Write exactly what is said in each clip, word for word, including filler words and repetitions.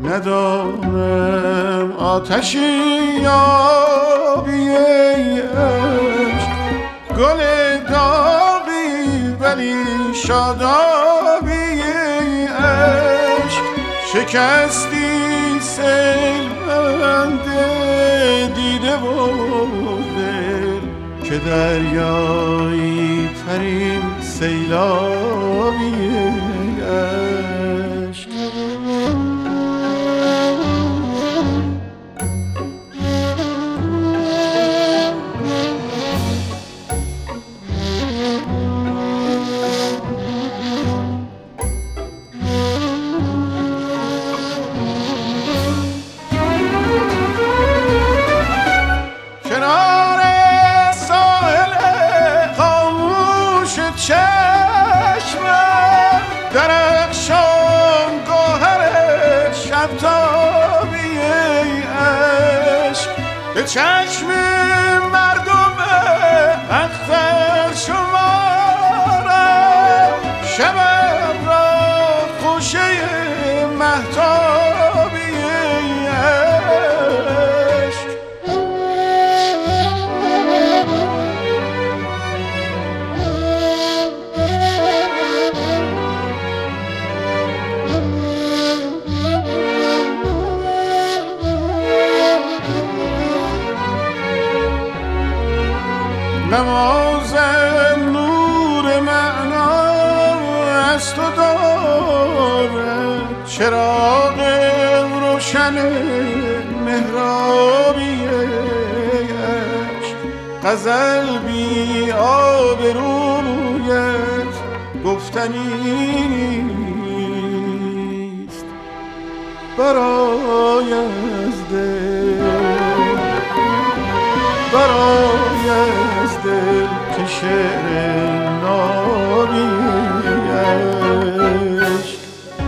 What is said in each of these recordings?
ندانم آتشی یابی ای عشق، گل داغی ولی شادابی ای عشق. شکستی سیل بنده دیده و دل که دریایی ترین سیلابی ای عشق. درخشان گوهر شبتابی ای عشق، به چشم مردم اختر شمارم شبم را خوشه مهتابی ای عشق. نمازم نور معنا از تو دارد، چراغ روشن محرابی ای عشق. غزل بی آبرویت گفتنی نیست برای از دل، برای از دل که شعر نابی عشق.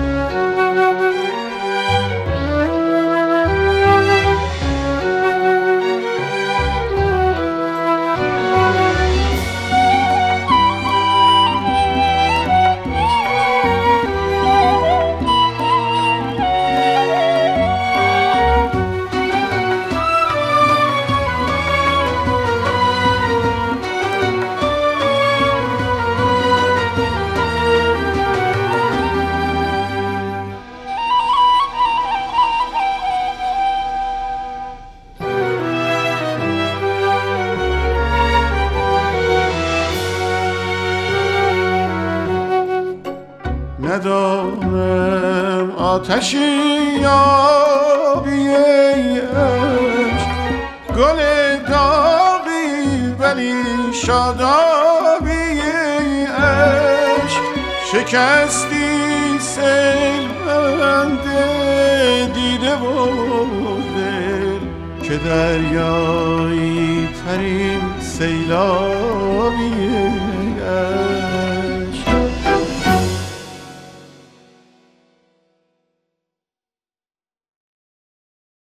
ندانم آتشی یابی ای عشق، گل داغی ولی شادابی ای عشق. شکستی سیل بنده دیده و دل که دریایی ترین سیلابی